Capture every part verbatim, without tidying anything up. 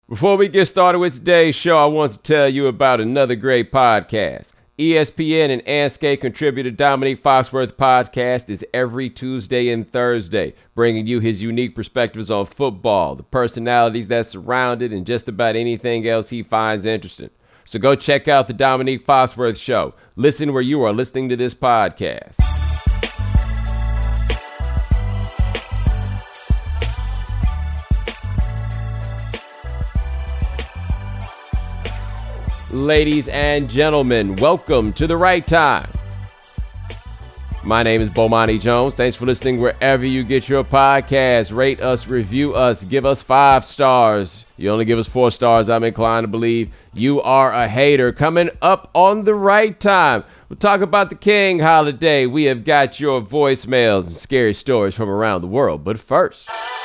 Before we get started with today's show, I want to tell you about another great podcast. E S P N and Anscape contributor Dominique Foxworth podcast is every Tuesday and Thursday, bringing you his unique perspectives on football, the personalities that surround it, and just about anything else he finds interesting. So go check out the Dominique Foxworth Show. Listen where you are listening to this podcast. Ladies and gentlemen, welcome to The Right Time. My name is Bomani Jones. Thanks for listening wherever you get your podcast. Rate us, review us, give us five stars. You only give us four stars, I'm inclined to believe you are a hater. Coming up on The Right Time, we'll talk about the King holiday. We have got your voicemails and scary stories from around the world. But first...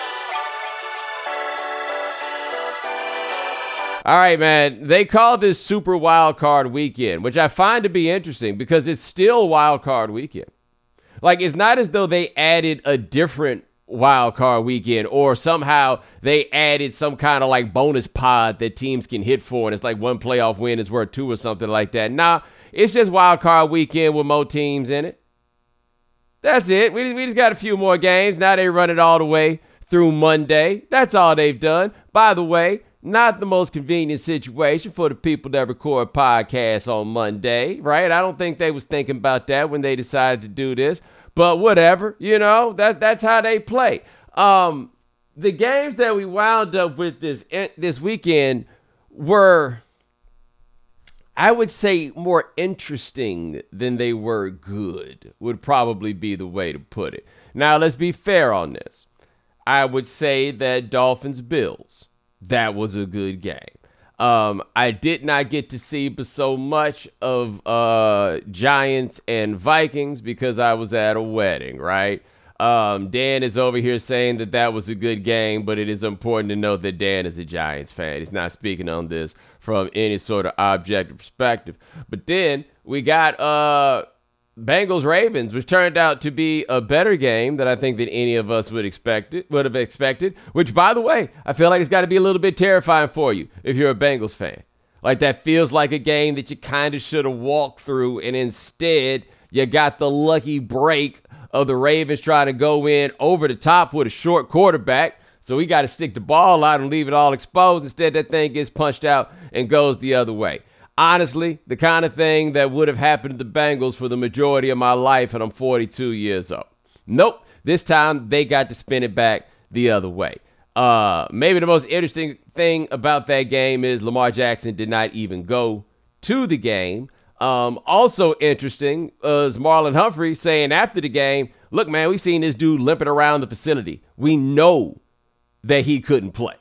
All right, man, they call this Super Wild Card Weekend, which I find to be interesting because it's still Wild Card Weekend. Like, it's not as though they added a different Wild Card Weekend or somehow they added some kind of like bonus pod that teams can hit for, and it's like one playoff win is worth two or something like that. Nah, it's just Wild Card Weekend with more teams in it. That's it. We, we just got a few more games. Now they run it all the way through Monday. That's all they've done. By the way, not the most convenient situation for the people that record podcasts on Monday, right? I don't think they was thinking about that when they decided to do this, but whatever, you know, that that's how they play. Um, the games that we wound up with this this weekend were, I would say, more interesting than they were good, would probably be the way to put it. Now, let's be fair on this. I would say that Dolphins-Bills, that was a good game. Um, I did not get to see but so much of uh, Giants and Vikings because I was at a wedding, right? Um, Dan is over here saying that that was a good game, but it is important to note that Dan is a Giants fan. He's not speaking on this from any sort of objective perspective. But then we got uh, Bengals-Ravens, which turned out to be a better game than I think that any of us would expect it, would have expected, which, by the way, I feel like it's got to be a little bit terrifying for you if you're a Bengals fan. Like, that feels like a game that you kind of should have walked through, and instead you got the lucky break of the Ravens trying to go in over the top with a short quarterback, so we got to stick the ball out and leave it all exposed. Instead, that thing gets punched out and goes the other way. Honestly, the kind of thing that would have happened to the Bengals for the majority of my life, and I'm forty-two years old. Nope, this time they got to spin it back the other way. Uh, maybe the most interesting thing about that game is Lamar Jackson did not even go to the game. Um, also interesting is Marlon Humphrey saying after the game, look, man, we seen this dude limping around the facility. We know that he couldn't play.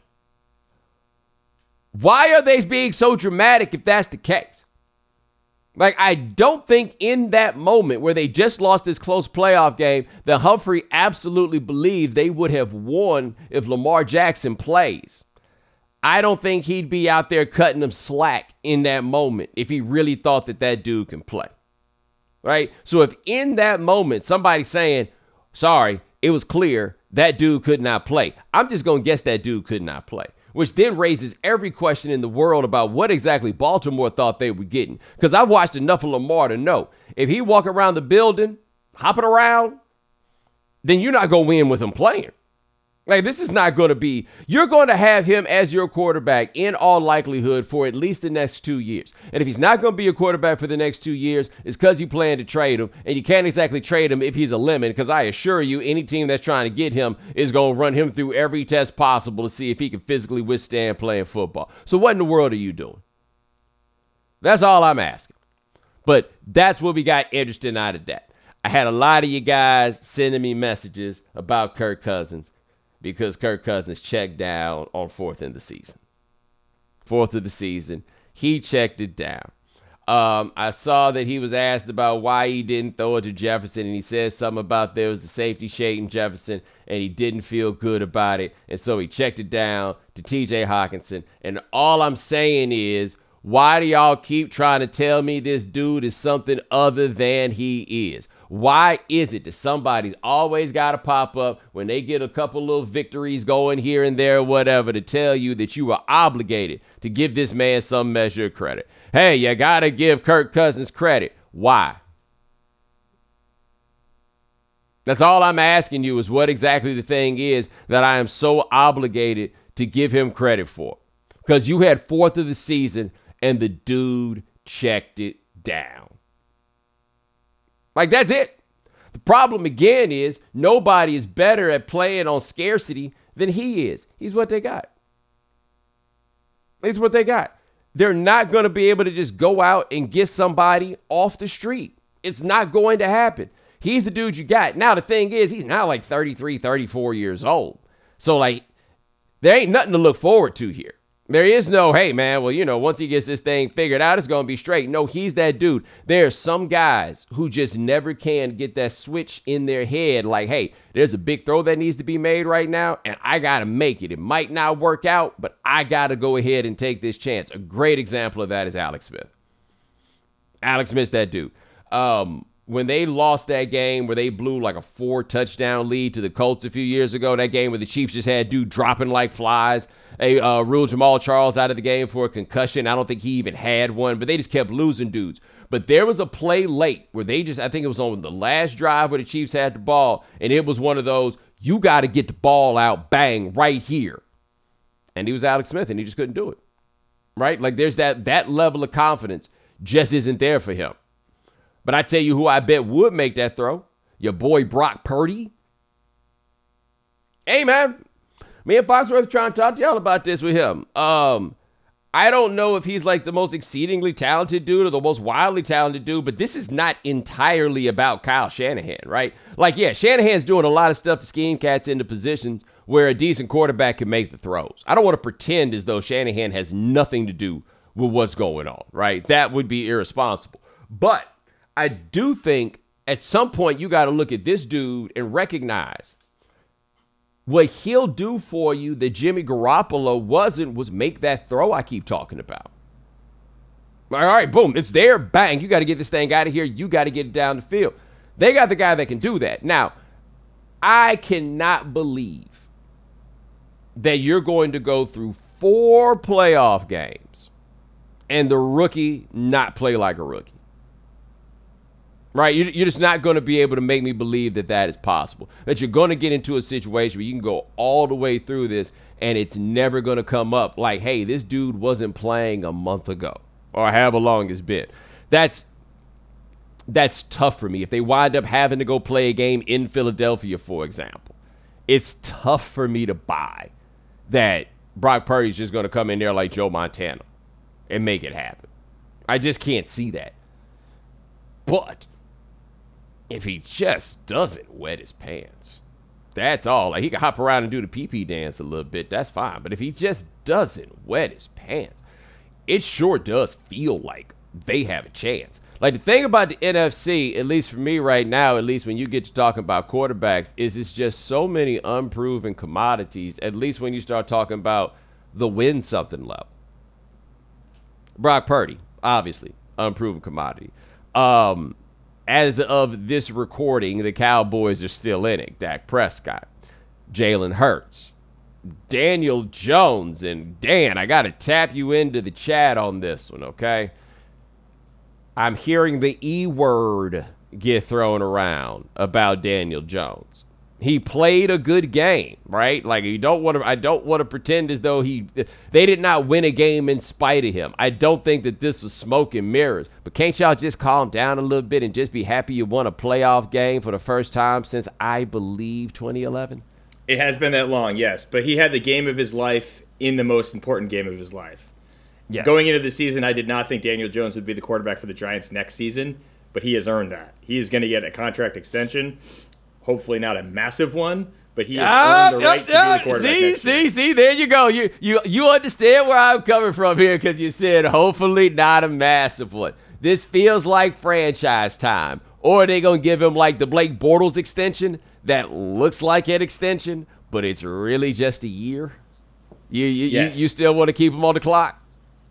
Why are they being so dramatic if that's the case? Like, I don't think in that moment where they just lost this close playoff game that Humphrey absolutely believed they would have won if Lamar Jackson plays. I don't think he'd be out there cutting them slack in that moment if he really thought that that dude can play. Right? So if in that moment somebody's saying, sorry, it was clear that dude could not play, I'm just going to guess that dude could not play. Which then raises every question in the world about what exactly Baltimore thought they were getting. Because I've watched enough of Lamar to know if he walk around the building, hopping around, then you're not going to win with him playing. Like, this is not going to be, you're going to have him as your quarterback in all likelihood for at least the next two years. And if he's not going to be a quarterback for the next two years, it's because you plan to trade him. And you can't exactly trade him if he's a lemon, because I assure you, any team that's trying to get him is going to run him through every test possible to see if he can physically withstand playing football. So what in the world are you doing? That's all I'm asking. But that's what we got interesting out of that. I had a lot of you guys sending me messages about Kirk Cousins, because Kirk Cousins checked down on fourth in the season. Fourth of the season. He checked it down. Um, I saw that he was asked about why he didn't throw it to Jefferson, and he said something about there was the safety shading Jefferson, and he didn't feel good about it, and so he checked it down to T J Hockenson. And all I'm saying is, why do y'all keep trying to tell me this dude is something other than he is? Why is it that somebody's always got to pop up when they get a couple little victories going here and there, whatever, to tell you that you are obligated to give this man some measure of credit? Hey, you got to give Kirk Cousins credit. Why? That's all I'm asking you, is what exactly the thing is that I am so obligated to give him credit for. Because you had fourth of the season and the dude checked it down. Like, that's it. The problem again is nobody is better at playing on scarcity than he is. He's what they got. He's what they got. They're not going to be able to just go out and get somebody off the street. It's not going to happen. He's the dude you got. Now, the thing is, he's now like thirty-three, thirty-four years old. So, like, there ain't nothing to look forward to here. There is no, hey, man, well, you know, once he gets this thing figured out, it's going to be straight. No, he's that dude. There are some guys who just never can get that switch in their head. Like, hey, there's a big throw that needs to be made right now, and I got to make it. It might not work out, but I got to go ahead and take this chance. A great example of that is Alex Smith. Alex Smith's that dude. Um... When they lost that game where they blew like a four touchdown lead to the Colts a few years ago, that game where the Chiefs just had dude dropping like flies, they uh, ruled Jamal Charles out of the game for a concussion. I don't think he even had one, but they just kept losing dudes. But there was a play late where they just, I think it was on the last drive where the Chiefs had the ball, and it was one of those, you got to get the ball out, bang, right here. And he was Alex Smith, and he just couldn't do it, right? Like there's that that level of confidence just isn't there for him. But I tell you who I bet would make that throw. Your boy Brock Purdy. Hey, man. Me and Foxworth are trying to talk to y'all about this with him. Um, I don't know if he's like the most exceedingly talented dude or the most wildly talented dude, but this is not entirely about Kyle Shanahan, right? Like, yeah, Shanahan's doing a lot of stuff to scheme cats into positions where a decent quarterback can make the throws. I don't want to pretend as though Shanahan has nothing to do with what's going on, right? That would be irresponsible. But I do think at some point you got to look at this dude and recognize what he'll do for you that Jimmy Garoppolo wasn't was make that throw I keep talking about. All right, boom, it's there, bang, you got to get this thing out of here. You got to get it down the field. They got the guy that can do that. Now, I cannot believe that you're going to go through four playoff games and the rookie not play like a rookie. Right? You're just not going to be able to make me believe that that is possible. That you're going to get into a situation where you can go all the way through this and it's never going to come up like, hey, this dude wasn't playing a month ago or however long it's been. That's that's tough for me. If they wind up having to go play a game in Philadelphia, for example, it's tough for me to buy that Brock Purdy's just going to come in there like Joe Montana and make it happen. I just can't see that. But if he just doesn't wet his pants, that's all. Like, he can hop around and do the pee-pee dance a little bit. That's fine. But if he just doesn't wet his pants, it sure does feel like they have a chance. Like, the thing about the N F C, at least for me right now, at least when you get to talking about quarterbacks, is it's just so many unproven commodities, at least when you start talking about the win something level. Brock Purdy, obviously, unproven commodity. Um... As of this recording, the Cowboys are still in it. Dak Prescott, Jalen Hurts, Daniel Jones, and Dan, I got to tap you into the chat on this one, okay? I'm hearing the E word get thrown around about Daniel Jones. He played a good game, right? Like, you don't want to, I don't want to pretend as though he, they did not win a game in spite of him. I don't think that this was smoke and mirrors, but can't y'all just calm down a little bit and just be happy you won a playoff game for the first time since, I believe, twenty eleven? It has been that long, yes, but he had the game of his life in the most important game of his life. Yes. Going into the season, I did not think Daniel Jones would be the quarterback for the Giants next season, but he has earned that. He is going to get a contract extension. Hopefully not a massive one, but he has uh, earned the right uh, to be the quarterback. See, see, year. see, there you go. You you you understand where I'm coming from here because you said hopefully not a massive one. This feels like franchise time. Or are they going to give him like the Blake Bortles extension that looks like an extension, but it's really just a year? You you, yes. you, you still want to keep him on the clock?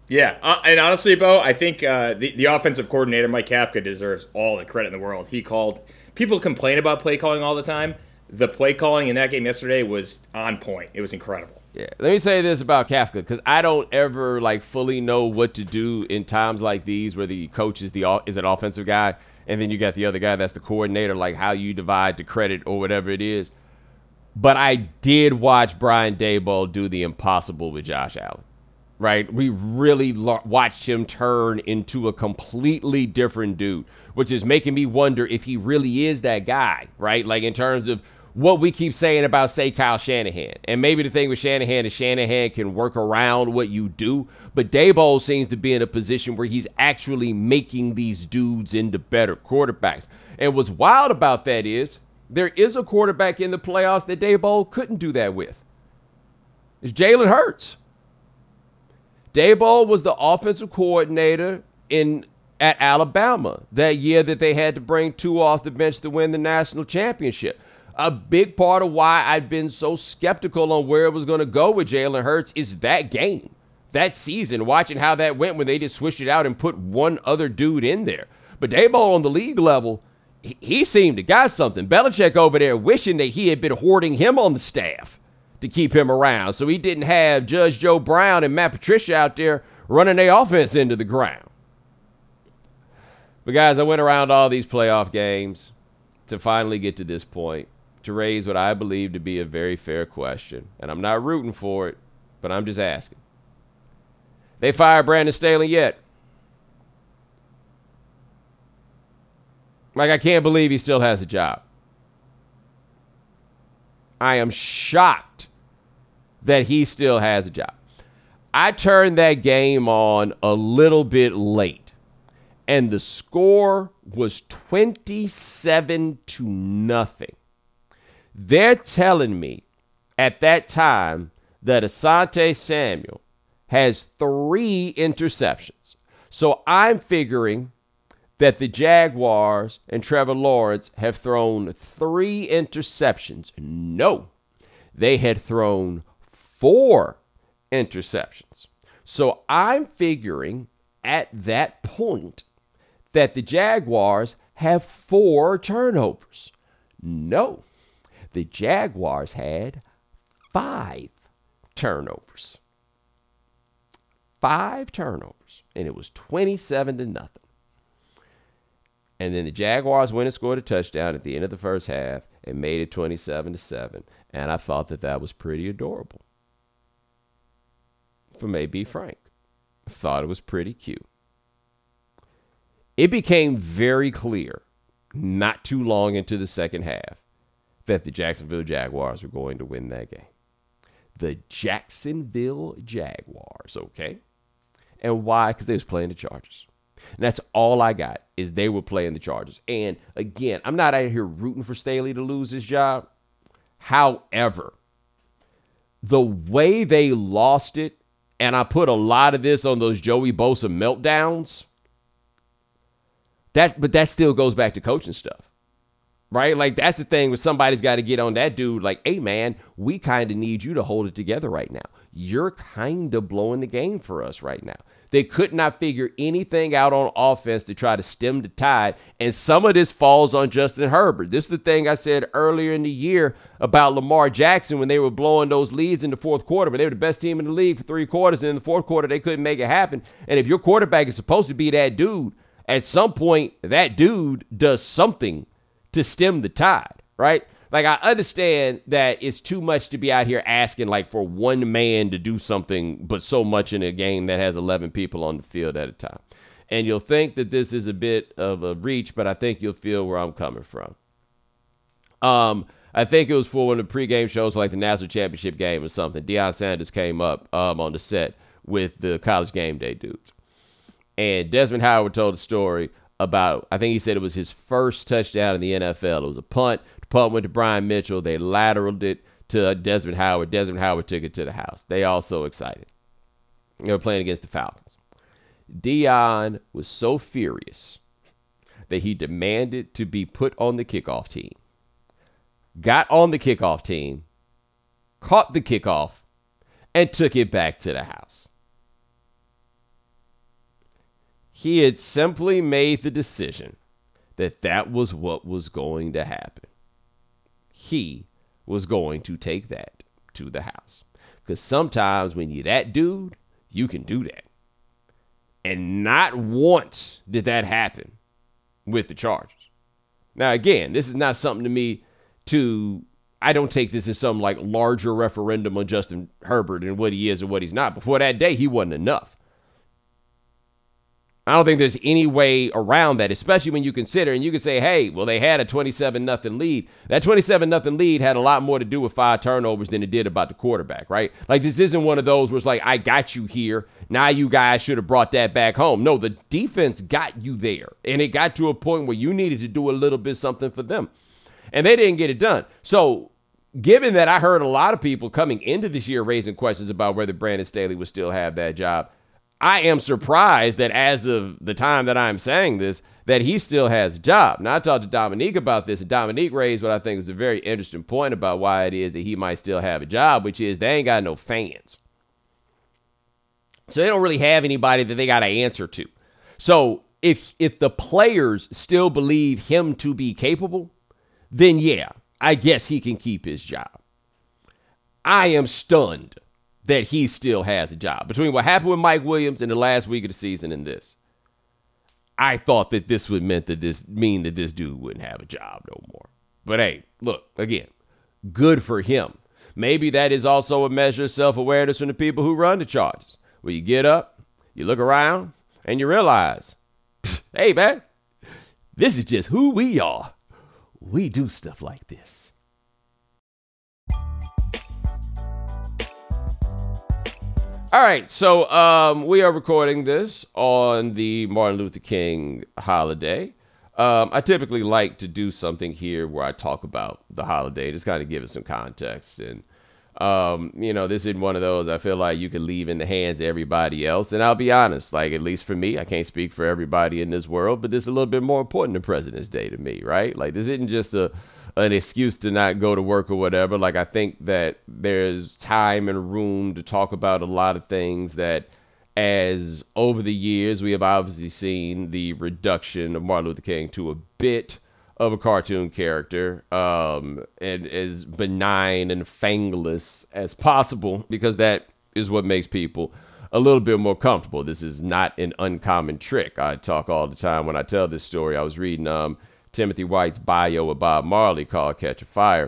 Yeah, uh, and honestly, Bo, I think uh, the the offensive coordinator Mike Kafka deserves all the credit in the world. He called. People complain about play calling all the time. The play calling in that game yesterday was on point. It was incredible. Yeah, let me say this about Kafka, because I don't ever like fully know what to do in times like these where the coach is the is an offensive guy, and then you got the other guy that's the coordinator, like how you divide the credit or whatever it is. But I did watch Brian Daboll do the impossible with Josh Allen, right? We really lo- watched him turn into a completely different dude, which is making me wonder if he really is that guy, right? Like in terms of what we keep saying about, say, Kyle Shanahan. And maybe the thing with Shanahan is Shanahan can work around what you do, but Daboll seems to be in a position where he's actually making these dudes into better quarterbacks. And what's wild about that is there is a quarterback in the playoffs that Daboll couldn't do that with. It's Jalen Hurts. Daboll was the offensive coordinator in at Alabama that year that they had to bring two off the bench to win the national championship. A big part of why I've been so skeptical on where it was going to go with Jalen Hurts is that game, that season, watching how that went when they just switched it out and put one other dude in there. But Daboll on the league level, he, he seemed to got something. Belichick over there wishing that he had been hoarding him on the staff to keep him around so he didn't have Judge Joe Brown and Matt Patricia out there running their offense into the ground. But guys, I went around all these playoff games to finally get to this point, to raise what I believe to be a very fair question. And I'm not rooting for it, but I'm just asking. They fired Brandon Staley yet? Like, I can't believe he still has a job. I am shocked that he still has a job. I turned that game on a little bit late, and the score was twenty-seven to nothing. They're telling me at that time that Asante Samuel has three interceptions. So I'm figuring that the Jaguars and Trevor Lawrence have thrown three interceptions. No, they had thrown four interceptions. So I'm figuring at that point that the Jaguars have four turnovers. No. The Jaguars had five turnovers. Five turnovers. And it was twenty-seven to nothing. And then the Jaguars went and scored a touchdown at the end of the first half and made it twenty-seven to seven. And I thought that that was pretty adorable. If I may be frank, I thought it was pretty cute. It became very clear not too long into the second half that the Jacksonville Jaguars were going to win that game. The Jacksonville Jaguars, okay? And why? Because they was playing the Chargers. And that's all I got, is they were playing the Chargers. And again, I'm not out here rooting for Staley to lose his job. However, the way they lost it, and I put a lot of this on those Joey Bosa meltdowns, that, but that still goes back to coaching stuff. Right? Like, that's the thing where somebody's got to get on that dude. Like, hey, man, we kind of need you to hold it together right now. You're kind of blowing the game for us right now. They could not figure anything out on offense to try to stem the tide. And some of this falls on Justin Herbert. This is the thing I said earlier in the year about Lamar Jackson when they were blowing those leads in the fourth quarter. But they were the best team in the league for three quarters. And in the fourth quarter, they couldn't make it happen. And if your quarterback is supposed to be that dude, at some point, that dude does something to stem the tide, right? Like, I understand that it's too much to be out here asking, like, for one man to do something, but so much in a game that has eleven people on the field at a time. And you'll think that this is a bit of a reach, but I think you'll feel where I'm coming from. Um, I think it was for one of the pregame shows, like the national championship game or something. Deion Sanders came up um, on the set with the College Game Day dudes. And Desmond Howard told a story about, I think he said it was his first touchdown in the N F L. It was a punt. The punt went to Brian Mitchell. They lateraled it to Desmond Howard. Desmond Howard took it to the house. They all so excited. They were playing against the Falcons. Deion was so furious that he demanded to be put on the kickoff team. Got on the kickoff team, caught the kickoff, and took it back to the house. he had simply made the decision that that was what was going to happen. He was going to take that to the house. Because sometimes when you're that dude, you can do that. And not once did that happen with the Chargers. Now, again, this is not something to me to, I don't take this as some like larger referendum on Justin Herbert and what he is and what he's not. Before that day, he wasn't enough. I don't think there's any way around that, especially when you consider, and you can say, hey, well, they had a twenty-seven nothing lead. That twenty-seven nothing lead had a lot more to do with five turnovers than it did about the quarterback, right? Like, this isn't one of those where it's like, I got you here. Now you guys should have brought that back home. No, the defense got you there, and it got to a point where you needed to do a little bit something for them, and they didn't get it done. So given that I heard a lot of people coming into this year raising questions about whether Brandon Staley would still have that job, I am surprised that as of the time that I'm saying this, that he still has a job. Now, I talked to Dominique about this, and Dominique raised what I think is a very interesting point about why it is that he might still have a job, which is they ain't got no fans. So they don't really have anybody that they got to answer to. So if if the players still believe him to be capable, then yeah, I guess he can keep his job. I am stunned that he still has a job. Between what happened with Mike Williams in the last week of the season and this, I thought that this would meant that this mean that this dude wouldn't have a job no more. But hey, look, again, good for him. Maybe that is also a measure of self-awareness from the people who run the Chargers, where you get up, you look around, and you realize, hey, man, this is just who we are. We do stuff like this. All right, so um, we are recording this on the Martin Luther King holiday. Um, I typically like to do something here where I talk about the holiday, just kind of give it some context. And, um, you know, this isn't one of those I feel like you can leave in the hands of everybody else. And I'll be honest, like, at least for me, I can't speak for everybody in this world, but this is a little bit more important than President's Day to me, right? Like, this isn't just a an excuse to not go to work or whatever. Like, I think that there's time and room to talk about a lot of things that, as over the years, we have obviously seen the reduction of Martin Luther King to a bit of a cartoon character, um, and as benign and fangless as possible, because that is what makes people a little bit more comfortable. This is not an uncommon trick. I talk all the time when I tell this story. I was reading, um, Timothy White's bio of Bob Marley called Catch a Fire.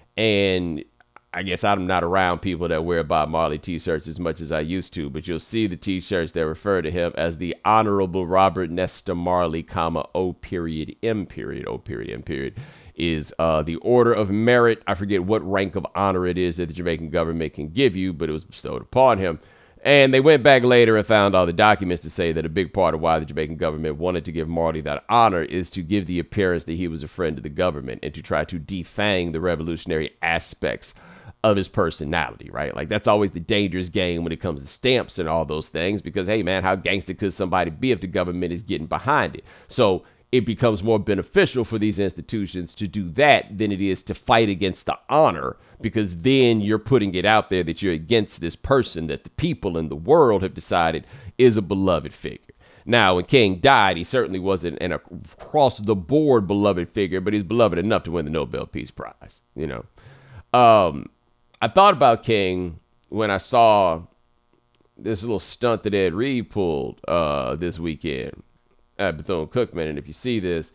And I guess I'm not around people that wear Bob Marley t-shirts as much as I used to, but you'll see the t-shirts that refer to him as the Honorable Robert Nesta Marley, comma, O period, M period, O period, M period, is uh, the Order of Merit. I forget what rank of honor it is that the Jamaican government can give you, but it was bestowed upon him. And they went back later and found all the documents to say that a big part of why the Jamaican government wanted to give Marley that honor is to give the appearance that he was a friend of the government and to try to defang the revolutionary aspects of his personality, right? Like, that's always the dangerous game when it comes to stamps and all those things, because, hey, man, how gangster could somebody be if the government is getting behind it? So it becomes more beneficial for these institutions to do that than it is to fight against the honor, because then you're putting it out there that you're against this person that the people in the world have decided is a beloved figure. Now, when King died, he certainly wasn't an across-the-board beloved figure, but he's beloved enough to win the Nobel Peace Prize, you know. Um, I thought about King when I saw this little stunt that Ed Reed pulled uh, this weekend at Bethune-Cookman. And if you see this,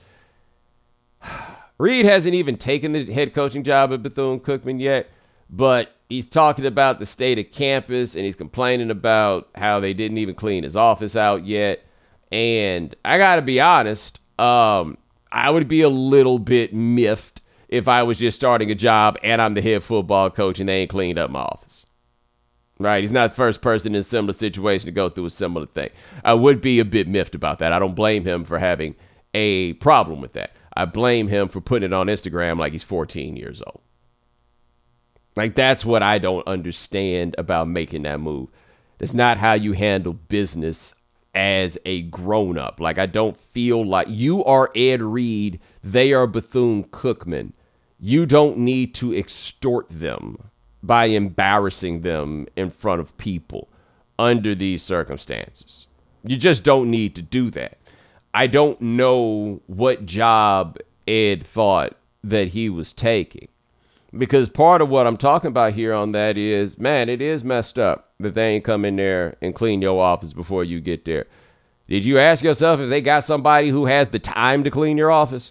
Reed hasn't even taken the head coaching job at Bethune-Cookman yet, but he's talking about the state of campus, and he's complaining about how they didn't even clean his office out yet. And I got to be honest, um, I would be a little bit miffed if I was just starting a job and I'm the head football coach and they ain't cleaned up my office. Right? He's not the first person in a similar situation to go through a similar thing. I would be a bit miffed about that. I don't blame him for having a problem with that. I blame him for putting it on Instagram like he's fourteen years old. Like, that's what I don't understand about making that move. That's not how you handle business as a grown-up. Like, I don't feel like you are Ed Reed, they are Bethune-Cookman. You don't need to extort them by embarrassing them in front of people under these circumstances. You just don't need to do that. I don't know what job Ed thought that he was taking. Because part of what I'm talking about here on that is, man, it is messed up that they ain't come in there and clean your office before you get there. Did you ask yourself if they got somebody who has the time to clean your office?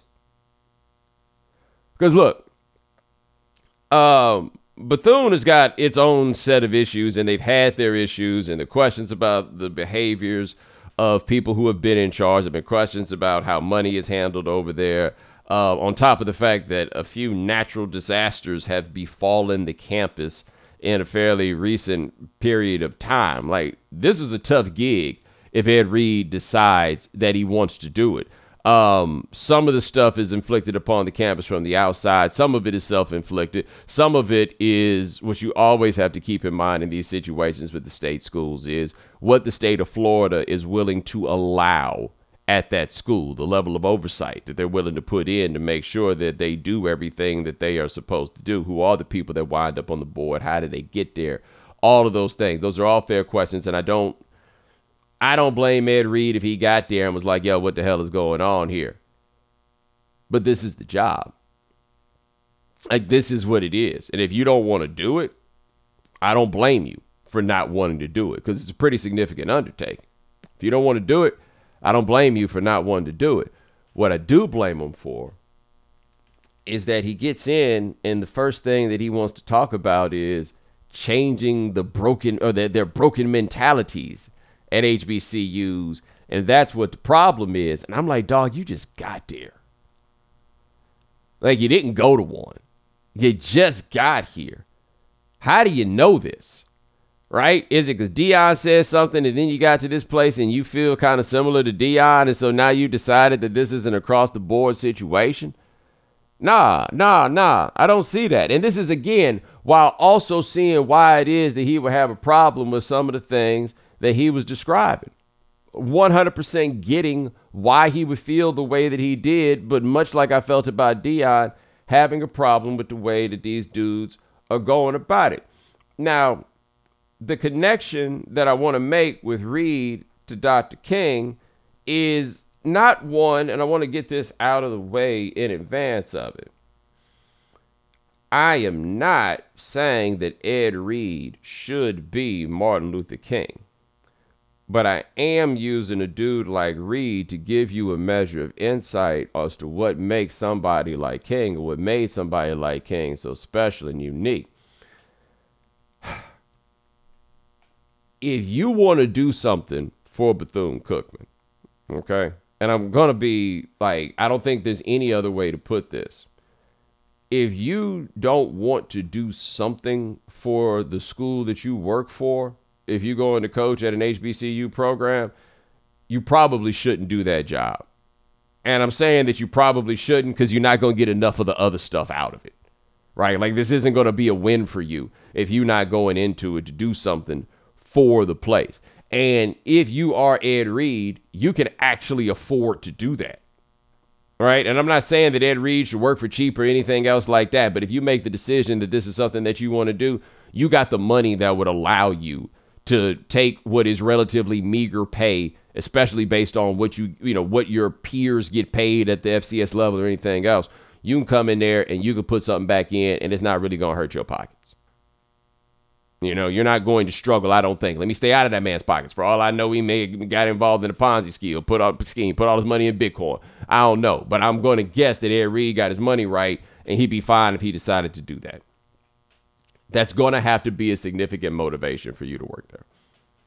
Because look, um, Bethune has got its own set of issues, and they've had their issues, and the questions about the behaviors of people who have been in charge. There have been questions about how money is handled over there. Uh, on top of the fact that a few natural disasters have befallen the campus in a fairly recent period of time. Like, this is a tough gig if Ed Reed decides that he wants to do it. Um, some of the stuff is inflicted upon the campus from the outside. Some of it is self-inflicted. Some of it is, what you always have to keep in mind in these situations with the state schools, is what the state of Florida is willing to allow at that school, the level of oversight that they're willing to put in to make sure that they do everything that they are supposed to do. Who are the people that wind up on the board? How did they get there? All of those things. Those are all fair questions, and I don't I don't blame Ed Reed if he got there and was like, yo, what the hell is going on here? But this is the job. Like, this is what it is. And if you don't want to do it, I don't blame you for not wanting to do it, because it's a pretty significant undertaking. If you don't want to do it, I don't blame you for not wanting to do it. What I do blame him for is that he gets in, and the first thing that he wants to talk about is changing the broken, or their, their broken mentalities at H B C Us, and that's what the problem is. And I'm like, dog, you just got there. Like, you didn't go to one. You just got here. How do you know this? Right? Is it because Deion says something and then you got to this place and you feel kind of similar to Deion, and so now you decided that this is an across-the-board situation? Nah, nah, nah. I don't see that. And this is, again, while also seeing why it is that he would have a problem with some of the things that he was describing. one hundred percent getting why he would feel the way that he did, but much like I felt about Deion, having a problem with the way that these dudes are going about it. Now, the connection that I want to make with Reed to Doctor King is not one, and I want to get this out of the way in advance of it. I am not saying that Ed Reed should be Martin Luther King, but I am using a dude like Reed to give you a measure of insight as to what makes somebody like King, or what made somebody like King so special and unique. If you want to do something for Bethune-Cookman, okay, and I'm going to be like, I don't think there's any other way to put this. If you don't want to do something for the school that you work for, if you go in to coach at an H B C U program, you probably shouldn't do that job. And I'm saying that you probably shouldn't because you're not going to get enough of the other stuff out of it, right? Like, this isn't going to be a win for you if you're not going into it to do something for the place. And if you are Ed Reed, you can actually afford to do that, right? And I'm not saying that Ed Reed should work for cheap or anything else like that, but if you make the decision that this is something that you want to do, you got the money that would allow you to take what is relatively meager pay, especially based on what you, you know, what your peers get paid at the F C S level or anything else. You can come in there and you can put something back in, and it's not really going to hurt your pockets. You know, you're not going to struggle, I don't think. Let me stay out of that man's pockets. For all I know, he may have got involved in a Ponzi scheme, put out scheme, put all his money in Bitcoin. I don't know, but I'm going to guess that Ed Reed got his money right, and he'd be fine if he decided to do that. That's going to have to be a significant motivation for you to work there.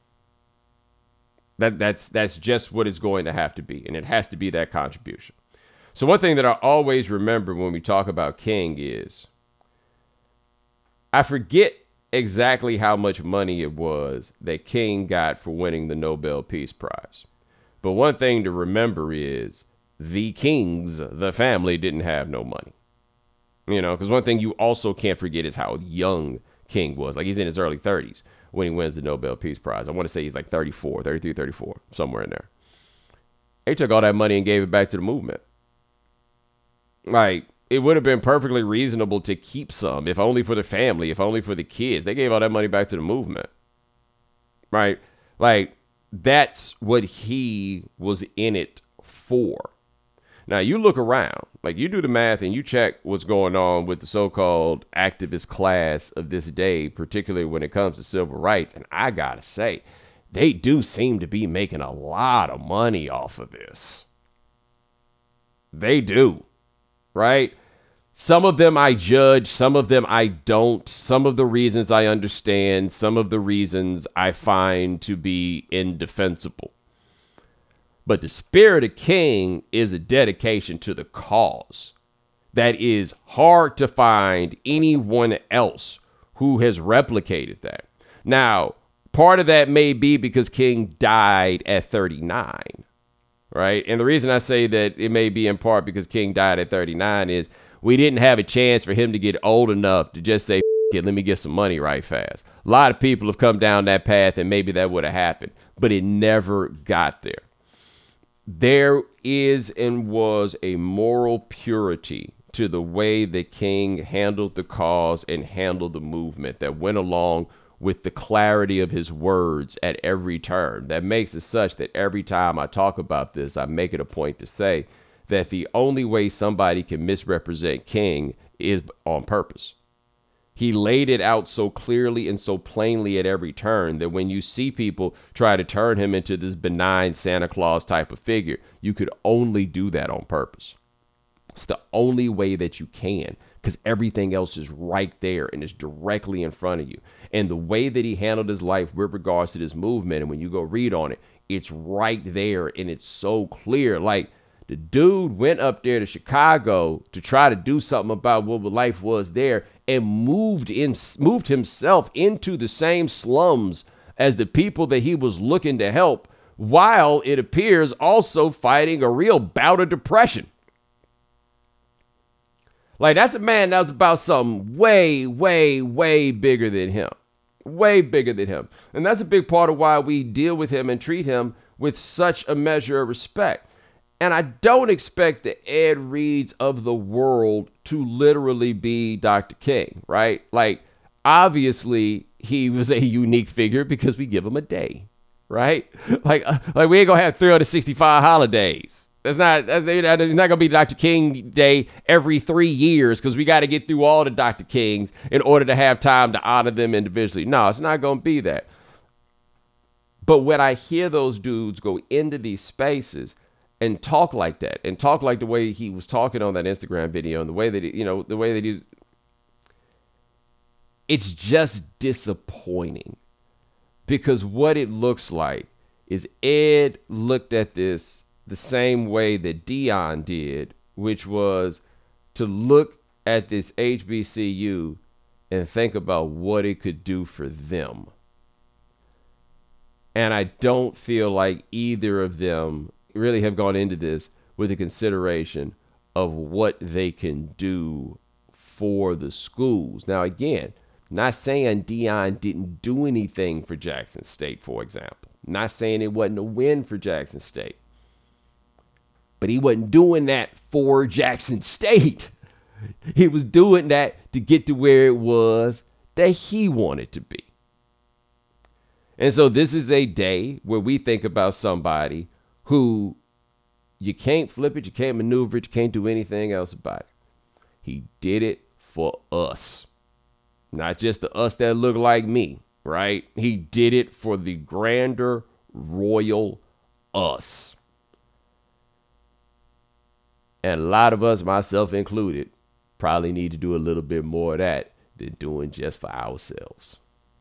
That that's that's just what it's going to have to be, and it has to be that contribution. So one thing that I always remember when we talk about King is, I forget exactly how much money it was that King got for winning the Nobel Peace Prize. But one thing to remember is the Kings, the family, didn't have no money. You know, because one thing you also can't forget is how young King was. Like, he's in his early thirties when he wins the Nobel Peace Prize. I want to say he's like thirty-four, thirty-three, thirty-four, somewhere in there. They took all that money and gave it back to the movement. Like, it would have been perfectly reasonable to keep some, if only for the family, if only for the kids. They gave all that money back to the movement. Right? Like, that's what he was in it for. Now, you look around, like you do the math and you check what's going on with the so-called activist class of this day, particularly when it comes to civil rights. And I gotta say, they do seem to be making a lot of money off of this. They do, right? Some of them I judge, some of them I don't. Some of the reasons I understand, some of the reasons I find to be indefensible. But the spirit of King is a dedication to the cause that is hard to find anyone else who has replicated that. Now, part of that may be because King died at thirty-nine, right? And the reason I say that it may be in part because King died at thirty-nine is we didn't have a chance for him to get old enough to just say, it, let me get some money right fast. A lot of people have come down that path and maybe that would have happened, but it never got there. There is and was a moral purity to the way that King handled the cause and handled the movement that went along with the clarity of his words at every turn. That makes it such that every time I talk about this, I make it a point to say that the only way somebody can misrepresent King is on purpose. He laid it out so clearly and so plainly at every turn that when you see people try to turn him into this benign Santa Claus type of figure, you could only do that on purpose. It's the only way that you can, because everything else is right there and is directly in front of you. And the way that he handled his life with regards to this movement, and when you go read on it, it's right there and it's so clear. Like, the dude went up there to Chicago to try to do something about what life was there and moved in, moved himself into the same slums as the people that he was looking to help, while it appears also fighting a real bout of depression. Like, that's a man that was about something way, way, way bigger than him. Way bigger than him. And that's a big part of why we deal with him and treat him with such a measure of respect. And I don't expect the Ed Reeds of the world to literally be Doctor King, right? Like, obviously, he was a unique figure because we give him a day, right? Like, uh, like we ain't gonna have three hundred sixty-five holidays. That's not, that's not gonna be Doctor King Day every three years because we got to get through all the Doctor Kings in order to have time to honor them individually. No, it's not gonna be that. But when I hear those dudes go into these spaces and talk like that, and talk like the way he was talking on that Instagram video, and the way that, he, you know, the way that he's, it's just disappointing. Because what it looks like is Ed looked at this the same way that Dion did, which was to look at this H B C U and think about what it could do for them. And I don't feel like either of them really have gone into this with a consideration of what they can do for the schools. Now, again, not saying Dion didn't do anything for Jackson State, for example. Not saying it wasn't a win for Jackson State. But he wasn't doing that for Jackson State. He was doing that to get to where it was that he wanted to be. And so this is a day where we think about somebody who you can't flip it, you can't maneuver it, you can't do anything else about it. He did it for us. Not just the us that look like me, right? He did it for the grander royal us. And a lot of us, myself included, probably need to do a little bit more of that than doing just for ourselves.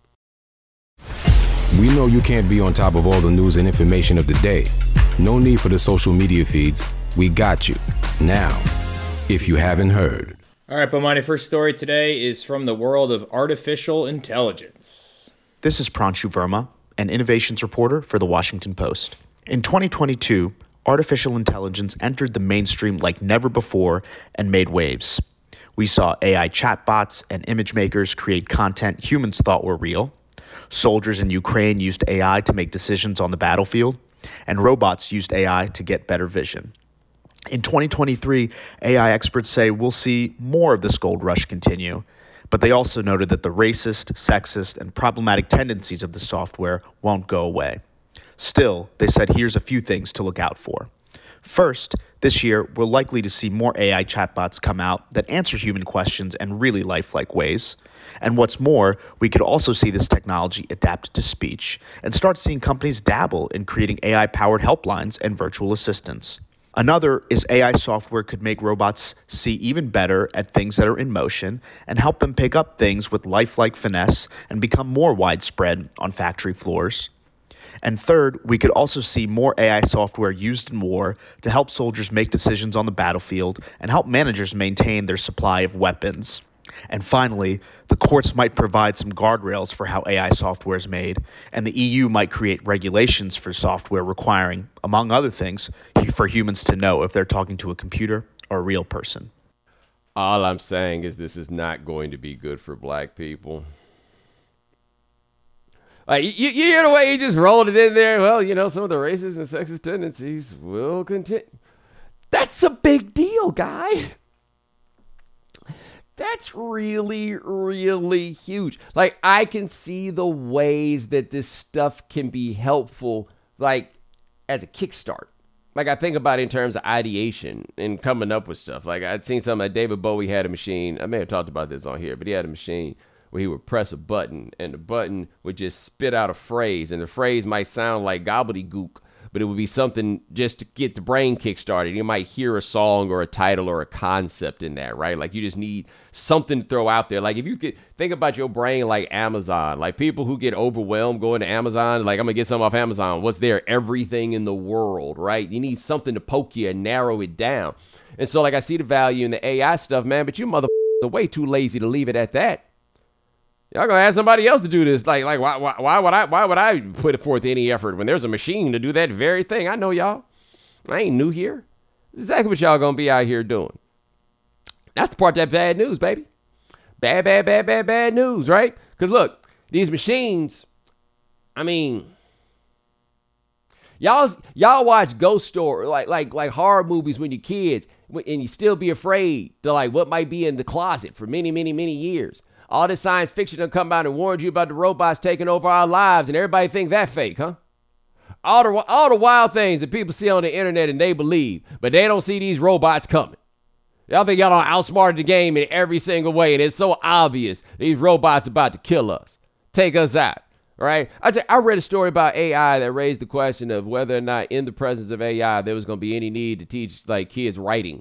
We know you can't be on top of all the news and information of the day. No need for the social media feeds. We got you. Now, if you haven't heard. All right, Bomani, first story today is from the world of artificial intelligence. This is Pranshu Verma, an innovations reporter for The Washington Post. In twenty twenty-two, artificial intelligence entered the mainstream like never before and made waves. We saw A I chatbots and image makers create content humans thought were real. Soldiers in Ukraine used A I to make decisions on the battlefield, and robots used A I to get better vision. In twenty twenty-three, A I experts say we'll see more of this gold rush continue, but they also noted that the racist, sexist, and problematic tendencies of the software won't go away. Still, they said here's a few things to look out for. First, this year, we're likely to see more A I chatbots come out that answer human questions in really lifelike ways. And what's more, we could also see this technology adapt to speech and start seeing companies dabble in creating A I-powered helplines and virtual assistants. Another is A I software could make robots see even better at things that are in motion and help them pick up things with lifelike finesse and become more widespread on factory floors. And third, we could also see more A I software used in war to help soldiers make decisions on the battlefield and help managers maintain their supply of weapons. And finally, the courts might provide some guardrails for how A I software is made, and the E U might create regulations for software requiring, among other things, for humans to know if they're talking to a computer or a real person. All I'm saying is this is not going to be good for black people. Like, you, you hear the way he just rolled it in there? Well, you know, some of the racist and sexist tendencies will continue. That's a big deal, guy. That's really, really huge. Like, I can see the ways that this stuff can be helpful, like, as a kickstart. Like, I think about it in terms of ideation and coming up with stuff. Like, I'd seen something like David Bowie had a machine. I may have talked about this on here, but he had a machine where he would press a button, and the button would just spit out a phrase. And the phrase might sound like gobbledygook, but it would be something just to get the brain kick-started. You might hear a song or a title or a concept in that, right? Like, you just need something to throw out there. Like, if you could think about your brain like Amazon, like people who get overwhelmed going to Amazon, like, I'm going to get something off Amazon. What's there? Everything in the world, right? You need something to poke you and narrow it down. And so, like, I see the value in the A I stuff, man, but you motherfuckers are way too lazy to leave it at that. Y'all gonna ask somebody else to do this. Like, like why, why, why would I, why would I put forth any effort when there's a machine to do that very thing? I know y'all. I ain't new here. This is exactly what y'all gonna be out here doing. That's the part that bad news, baby. Bad, bad, bad, bad, bad news, right? Because look, these machines, I mean, y'all, y'all watch ghost story, like, like, like horror movies when you're kids, and you still be afraid to like what might be in the closet for many, many, many years. All this science fiction will come out and warn you about the robots taking over our lives, and everybody think that fake, huh? All the, all the wild things that people see on the internet and they believe, but they don't see these robots coming. Y'all think y'all done outsmarted the game in every single way, and it's so obvious these robots about to kill us, take us out, right? I, t- I read a story about A I that raised the question of whether or not in the presence of A I there was going to be any need to teach like kids writing.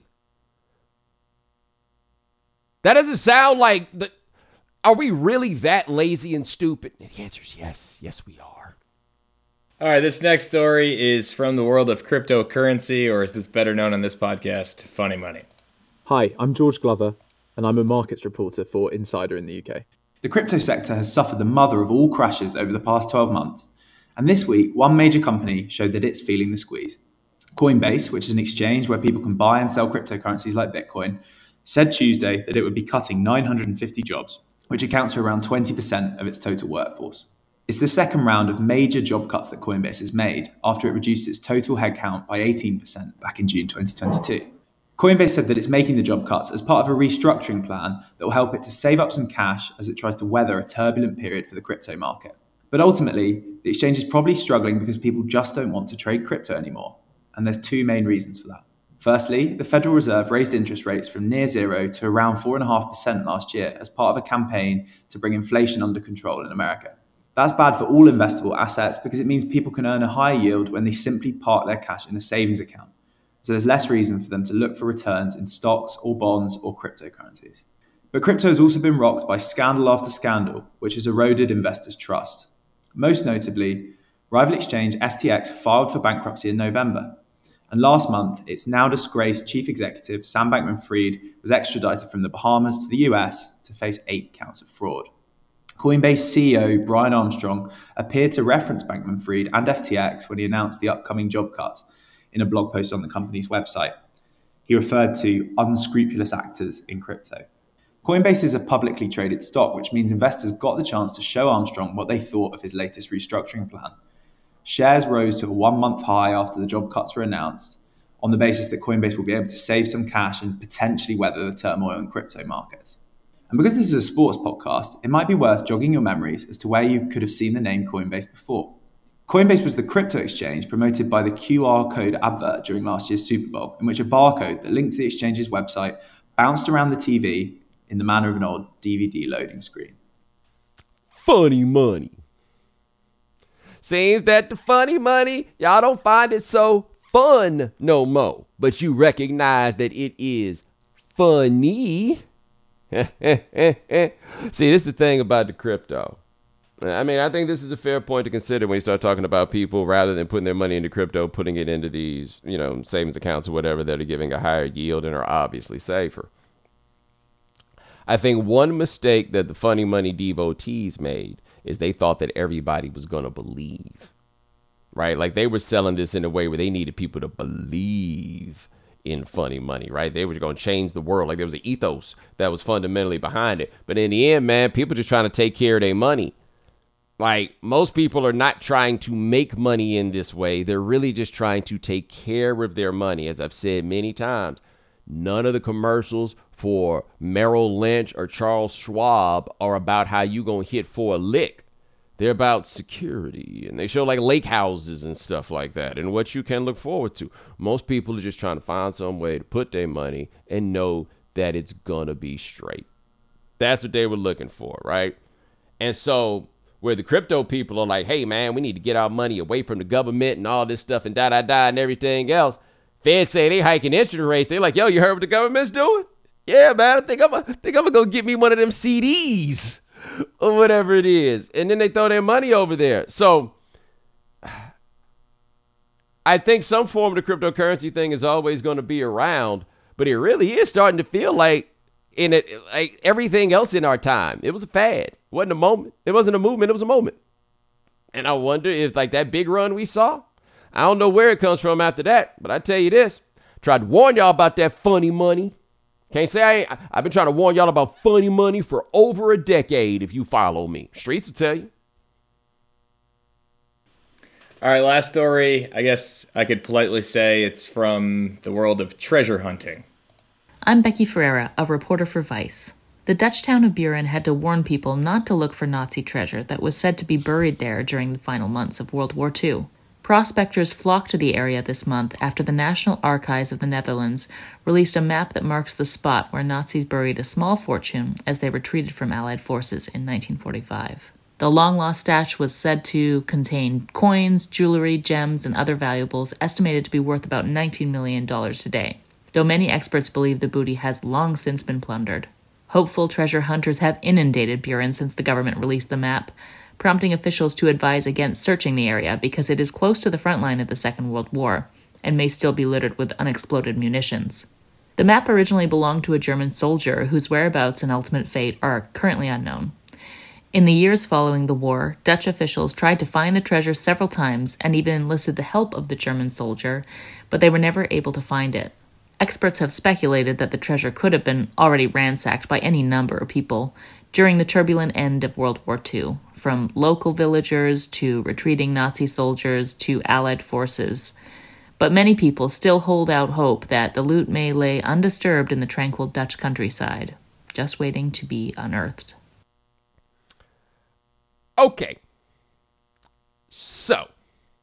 That doesn't sound like the... Are we really that lazy and stupid? The answer is yes. Yes, we are. All right, this next story is from the world of cryptocurrency, or as it's better known on this podcast, funny money. Hi, I'm George Glover, and I'm a markets reporter for Insider in the U K. The crypto sector has suffered the mother of all crashes over the past twelve months. And this week, one major company showed that it's feeling the squeeze. Coinbase, which is an exchange where people can buy and sell cryptocurrencies like Bitcoin, said Tuesday that it would be cutting nine hundred fifty jobs, which accounts for around twenty percent of its total workforce. It's the second round of major job cuts that Coinbase has made after it reduced its total headcount by eighteen percent back in June twenty twenty-two. Coinbase said that it's making the job cuts as part of a restructuring plan that will help it to save up some cash as it tries to weather a turbulent period for the crypto market. But ultimately, the exchange is probably struggling because people just don't want to trade crypto anymore. And there's two main reasons for that. Firstly, the Federal Reserve raised interest rates from near zero to around four point five percent last year as part of a campaign to bring inflation under control in America. That's bad for all investable assets because it means people can earn a higher yield when they simply park their cash in a savings account. So there's less reason for them to look for returns in stocks or bonds or cryptocurrencies. But crypto has also been rocked by scandal after scandal, which has eroded investors' trust. Most notably, rival exchange F T X filed for bankruptcy in November. And last month, its now disgraced chief executive, Sam Bankman-Fried, was extradited from the Bahamas to the U S to face eight counts of fraud. Coinbase C E O Brian Armstrong appeared to reference Bankman-Fried and F T X when he announced the upcoming job cuts in a blog post on the company's website. He referred to unscrupulous actors in crypto. Coinbase is a publicly traded stock, which means investors got the chance to show Armstrong what they thought of his latest restructuring plan. Shares rose to a one-month high after the job cuts were announced, on the basis that Coinbase will be able to save some cash and potentially weather the turmoil in crypto markets. And because this is a sports podcast, it might be worth jogging your memories as to where you could have seen the name Coinbase before. Coinbase was the crypto exchange promoted by the Q R code advert during last year's Super Bowl, in which a barcode that linked to the exchange's website bounced around the T V in the manner of an old D V D loading screen. Funny money. Seems that the funny money, y'all don't find it so fun no more, but you recognize that it is funny. See, this is the thing about the crypto. I mean, I think this is a fair point to consider when you start talking about people, rather than putting their money into crypto, putting it into these, you know, savings accounts or whatever that are giving a higher yield and are obviously safer. I think one mistake that the funny money devotees made is they thought that everybody was going to believe, right? Like they were selling this in a way where they needed people to believe in funny money, right? They were going to change the world. Like there was an ethos that was fundamentally behind it. But in the end, man, people just trying to take care of their money. Like most people are not trying to make money in this way. They're really just trying to take care of their money. As I've said many times, none of the commercials for Merrill Lynch or Charles Schwab are about how you gonna hit for a lick. They're about security, and they show like lake houses and stuff like that and what you can look forward to. Most people are just trying to find some way to put their money and know that it's gonna be straight. That's what they were looking for, right? And so where the crypto people are like, hey, man, we need to get our money away from the government and all this stuff and da-da-da and everything else. Feds say they hiking interest rates. They're like, yo, you heard what the government's doing? Yeah, man, I think I'm going think I'm going to go get me one of them C Ds or whatever it is. And then they throw their money over there. So I think some form of the cryptocurrency thing is always going to be around, but it really is starting to feel like in it, like everything else in our time. It was a fad. It wasn't a moment. It wasn't a movement. It was a moment. And I wonder if like that big run we saw, I don't know where it comes from after that, but I tell you this, tried to warn y'all about that funny money. Can't say I ain't, I've been trying to warn y'all about funny money for over a decade if you follow me. Streets will tell you. All right, last story. I guess I could politely say it's from the world of treasure hunting. I'm Becky Ferreira, a reporter for Vice. The Dutch town of Buren had to warn people not to look for Nazi treasure that was said to be buried there during the final months of World War Two. Prospectors flocked to the area this month after the National Archives of the Netherlands released a map that marks the spot where Nazis buried a small fortune as they retreated from Allied forces in nineteen forty-five. The long-lost stash was said to contain coins, jewelry, gems, and other valuables estimated to be worth about nineteen million dollars today, though many experts believe the booty has long since been plundered. Hopeful treasure hunters have inundated Buren since the government released the map, prompting officials to advise against searching the area because it is close to the front line of the Second World War and may still be littered with unexploded munitions. The map originally belonged to a German soldier whose whereabouts and ultimate fate are currently unknown. In the years following the war, Dutch officials tried to find the treasure several times and even enlisted the help of the German soldier, but they were never able to find it. Experts have speculated that the treasure could have been already ransacked by any number of people during the turbulent end of World War Two, from local villagers to retreating Nazi soldiers to Allied forces. But many people still hold out hope that the loot may lay undisturbed in the tranquil Dutch countryside, just waiting to be unearthed. Okay. So,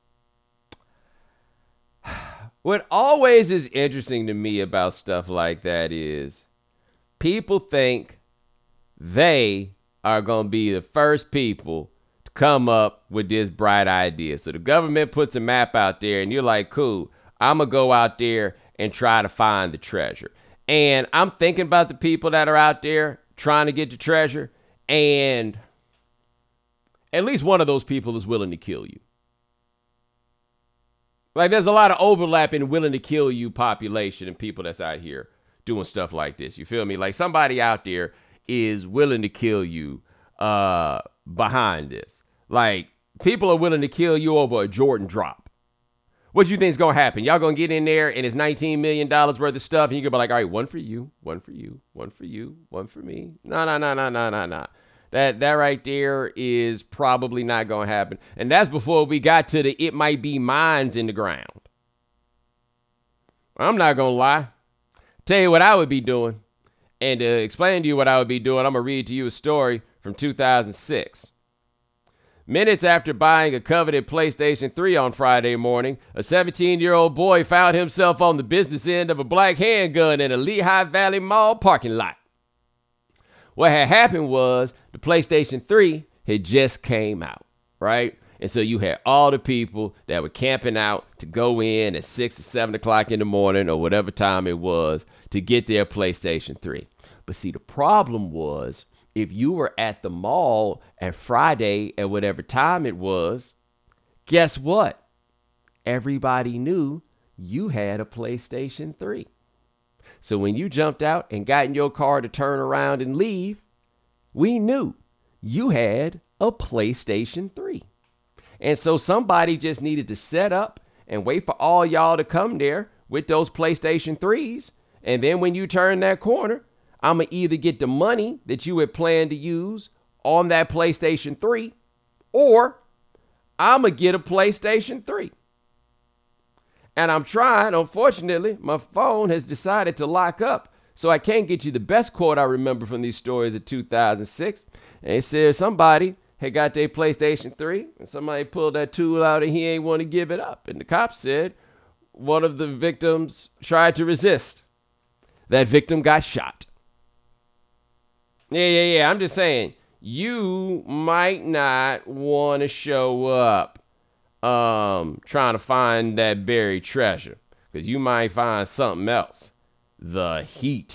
what always is interesting to me about stuff like that is people think they are going to be the first people to come up with this bright idea. So the government puts a map out there and you're like, cool, I'm going to go out there and try to find the treasure. And I'm thinking about the people that are out there trying to get the treasure, and at least one of those people is willing to kill you. Like, there's a lot of overlap in willing to kill you population and people that's out here doing stuff like this. You feel me? Like, somebody out there is willing to kill you uh, behind this. Like, people are willing to kill you over a Jordan drop. What you think is going to happen? Y'all going to get in there and it's nineteen million dollars worth of stuff and you're going to be like, all right, one for you, one for you, one for you, one for me. No, no, no, no, no, no, no. That that right there is probably not going to happen. And that's before we got to the it might be mines in the ground. I'm not going to lie. Tell you what I would be doing. And to explain to you what I would be doing, I'm going to read to you a story from two thousand six. Minutes after buying a coveted PlayStation three on Friday morning, a seventeen-year-old boy found himself on the business end of a black handgun in a Lehigh Valley Mall parking lot. What had happened was the PlayStation three had just came out, right? And so you had all the people that were camping out to go in at six or seven o'clock in the morning or whatever time it was to get their PlayStation three. But see, the problem was if you were at the mall at Friday at whatever time it was, guess what? Everybody knew you had a PlayStation three. So when you jumped out and got in your car to turn around and leave, we knew you had a PlayStation three. And so somebody just needed to set up and wait for all y'all to come there with those PlayStation threes. And then when you turn that corner, I'm going to either get the money that you had planned to use on that PlayStation three, or I'm going to get a PlayStation three. And I'm trying, unfortunately, my phone has decided to lock up, so I can't get you the best quote I remember from these stories of two thousand six. And it says somebody had got their PlayStation three, and somebody pulled that tool out and he ain't want to give it up. And the cops said one of the victims tried to resist. That victim got shot. Yeah, yeah, yeah. I'm just saying, you might not want to show up um, trying to find that buried treasure, because you might find something else. The heat.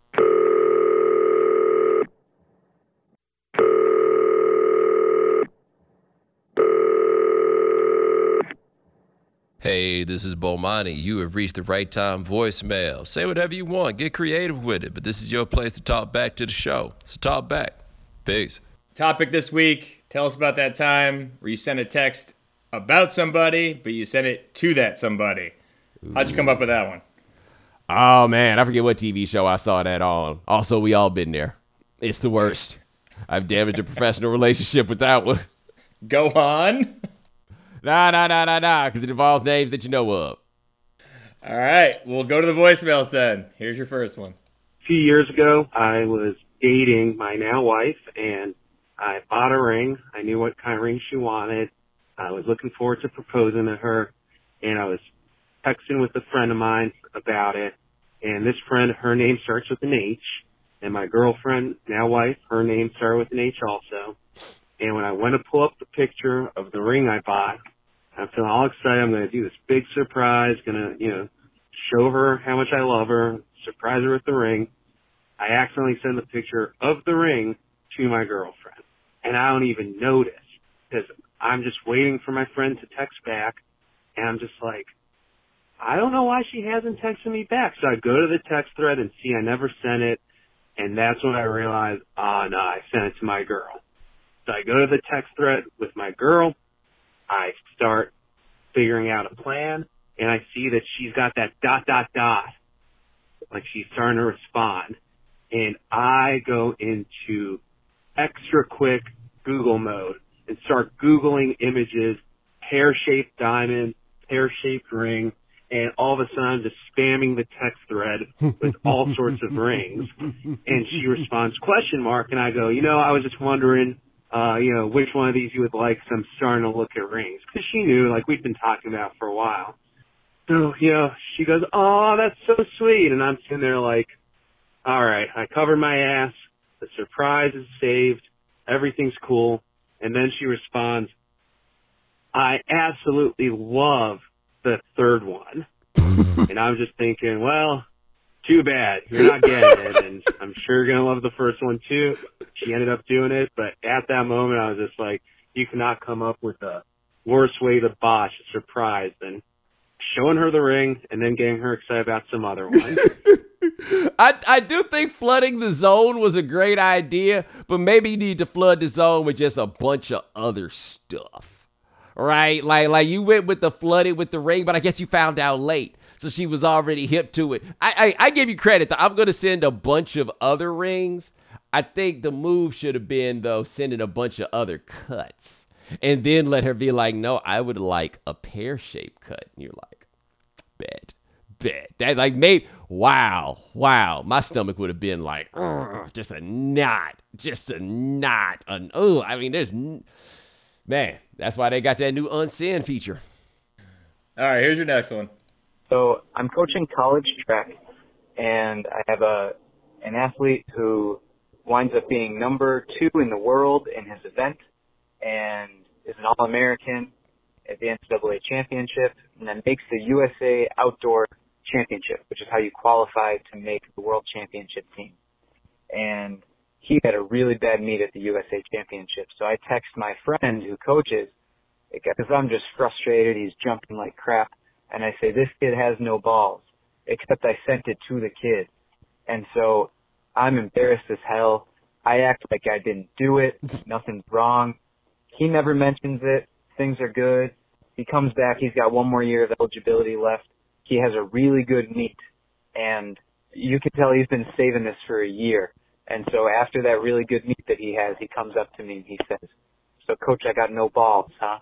Hey, this is Bomani. You have reached the right time voicemail. Say whatever you want. Get creative with it. But this is your place to talk back to the show. So talk back. Peace. Topic this week. Tell us about that time where you sent a text about somebody, but you sent it to that somebody. How'd you come up with that one? Oh, man. I forget what T V show I saw that on. Also, we all been there. It's the worst. I've damaged a professional relationship with that one. Go on. Nah, nah, nah, nah, nah, because it involves names that you know of. All right, we'll go to the voicemails then. Here's your first one. A few years ago, I was dating my now wife, and I bought a ring. I knew what kind of ring she wanted. I was looking forward to proposing to her, and I was texting with a friend of mine about it. And this friend, her name starts with an H, and my girlfriend, now wife, her name started with an H also. And when I went to pull up the picture of the ring I bought, I'm feeling all excited. I'm going to do this big surprise, going to, you know, show her how much I love her, surprise her with the ring. I accidentally send the picture of the ring to my girlfriend. And I don't even notice because I'm just waiting for my friend to text back. And I'm just like, I don't know why she hasn't texted me back. So I go to the text thread and see I never sent it. And that's when I realize, oh, no, I sent it to my girl. So I go to the text thread with my girl. I start figuring out a plan, and I see that she's got that dot, dot, dot, like she's starting to respond. And I go into extra quick Google mode and start Googling images, pear-shaped diamond, pear-shaped ring, and all of a sudden I'm just spamming the text thread with all sorts of rings. And she responds, question mark, and I go, you know, I was just wondering, Uh, you know, which one of these you would like, because I'm starting to look at rings. Because she knew, like, we'd been talking about for a while. So, you know, she goes, oh, that's so sweet. And I'm sitting there like, all right, I covered my ass. The surprise is saved. Everything's cool. And then she responds, I absolutely love the third one. And I'm just thinking, well, too bad. You're not getting it. And I'm sure you're going to love the first one, too. She ended up doing it. But at that moment, I was just like, you cannot come up with a worse way to botch a surprise than showing her the ring and then getting her excited about some other one. I, I do think flooding the zone was a great idea, but maybe you need to flood the zone with just a bunch of other stuff, right? Like, like you went with the flooded with the ring, but I guess you found out late. So she was already hip to it. I, I, I give you credit. Though. I'm going to send a bunch of other rings. I think the move should have been, though, sending a bunch of other cuts. And then let her be like, no, I would like a pear-shaped cut. And you're like, bet, bet. That, like, maybe, wow, wow. My stomach would have been like, just a knot, just a knot. An, oh, I mean, there's, Man, that's why they got that new unseen feature. All right, here's your next one. So I'm coaching college track, and I have a an athlete who winds up being number two in the world in his event and is an All-American at the N C double A championship, and then makes the U S A Outdoor Championship, which is how you qualify to make the world championship team. And he had a really bad meet at the U S A Championship. So I text my friend who coaches, because I'm just frustrated. He's jumping like crap. And I say, this kid has no balls, except I sent it to the kid. And so I'm embarrassed as hell. I act like I didn't do it. Nothing's wrong. He never mentions it. Things are good. He comes back. He's got one more year of eligibility left. He has a really good meet. And you can tell he's been saving this for a year. And so after that really good meet that he has, he comes up to me and he says, so coach, I got no balls, huh?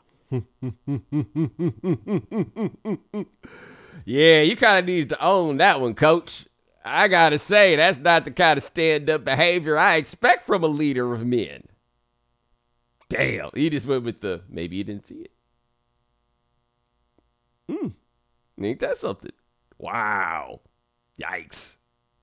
Yeah, you kind of need to own that one, coach. I got to say, that's not the kind of stand-up behavior I expect from a leader of men. Damn, he just went with the, maybe he didn't see it. Hmm, ain't that something? Wow. Yikes.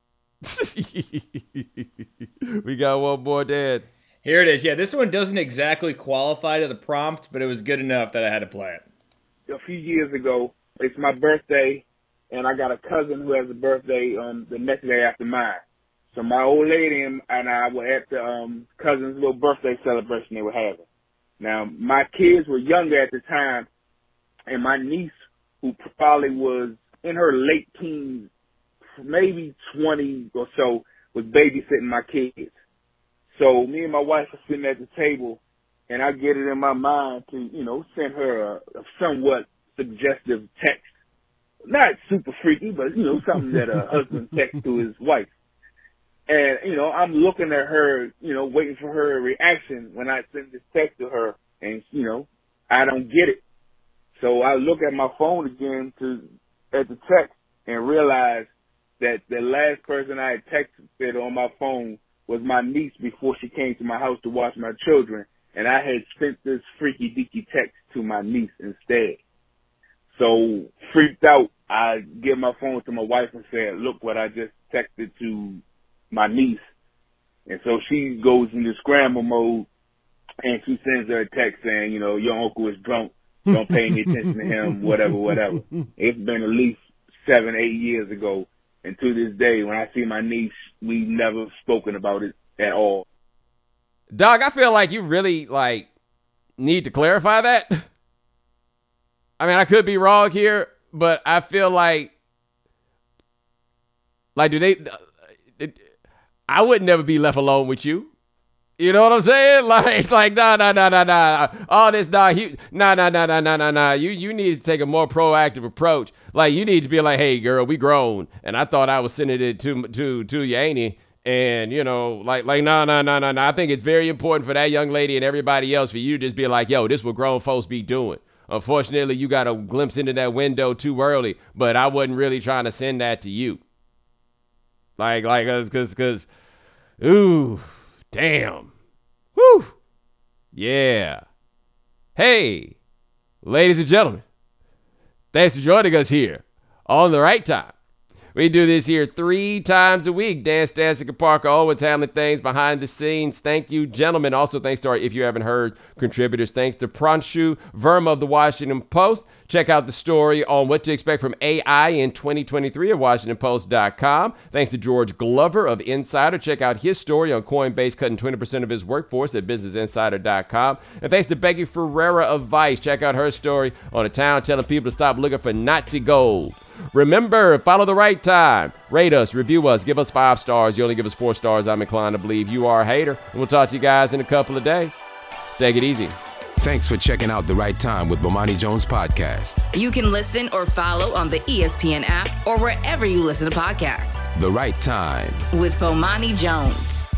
We got one more, Dad. Here it is. Yeah, this one doesn't exactly qualify to the prompt, but it was good enough that I had to play it. A few years ago, it's my birthday, and I got a cousin who has a birthday um, the next day after mine. So my old lady and I were at the um, cousin's little birthday celebration they were having. Now, my kids were younger at the time, and my niece, who probably was in her late teens, maybe twenty or so, was babysitting my kids. So me and my wife are sitting at the table, and I get it in my mind to, you know, send her a, a somewhat suggestive text. Not super freaky, but, you know, something that a husband texts to his wife. And, you know, I'm looking at her, you know, waiting for her reaction when I send this text to her, and, you know, I don't get it. So I look at my phone again to at the text and realize that the last person I had texted on my phone was my niece before she came to my house to watch my children, and I had sent this freaky deaky text to my niece instead. So freaked out, I give my phone to my wife and said, look what I just texted to my niece. And so she goes into scramble mode, and she sends her a text saying, you know, your uncle is drunk, don't pay any attention to him, whatever, whatever. It's been at least seven, eight years ago. And to this day, when I see my niece, we've never spoken about it at all. Dog, I feel like you really, like, need to clarify that. I mean, I could be wrong here, but I feel like, like, do they, it, I would never be left alone with you. You know what I'm saying? Like, like, nah, nah, nah, nah, nah. All this, nah, he, nah, nah, nah, nah, nah, nah, nah. You, you need to take a more proactive approach. Like, you need to be like, hey, girl, we grown, and I thought I was sending it to, to, to you, ain't he? And, you know, like, like, nah, nah, nah, nah, nah. I think it's very important for that young lady and everybody else for you to just be like, yo, this what grown folks be doing. Unfortunately, you got a glimpse into that window too early, but I wasn't really trying to send that to you. Like, like, cause, cause, cause, ooh, damn. Whew. Yeah. Hey, ladies and gentlemen, thanks for joining us here on The Right Time. We do this here three times a week. Dan Stancic and Parker Owens handling things behind the scenes. Thank you, gentlemen. Also, thanks to our, if you haven't heard, contributors. Thanks to Pranshu Verma of the Washington Post. Check out the story on what to expect from A I in twenty twenty-three at washington post dot com. Thanks to George Glover of Insider. Check out his story on Coinbase cutting twenty percent of his workforce at business insider dot com. And thanks to Becky Ferreira of Vice. Check out her story on a town telling people to stop looking for Nazi gold. Remember, follow The Right Time. Rate us, review us, give us five stars. You only give us four stars, I'm inclined to believe you are a hater. And we'll talk to you guys in a couple of days. Take it easy. Thanks for checking out The Right Time with Bomani Jones Podcast. You can listen or follow on the E S P N app or wherever you listen to podcasts. The Right Time with Bomani Jones.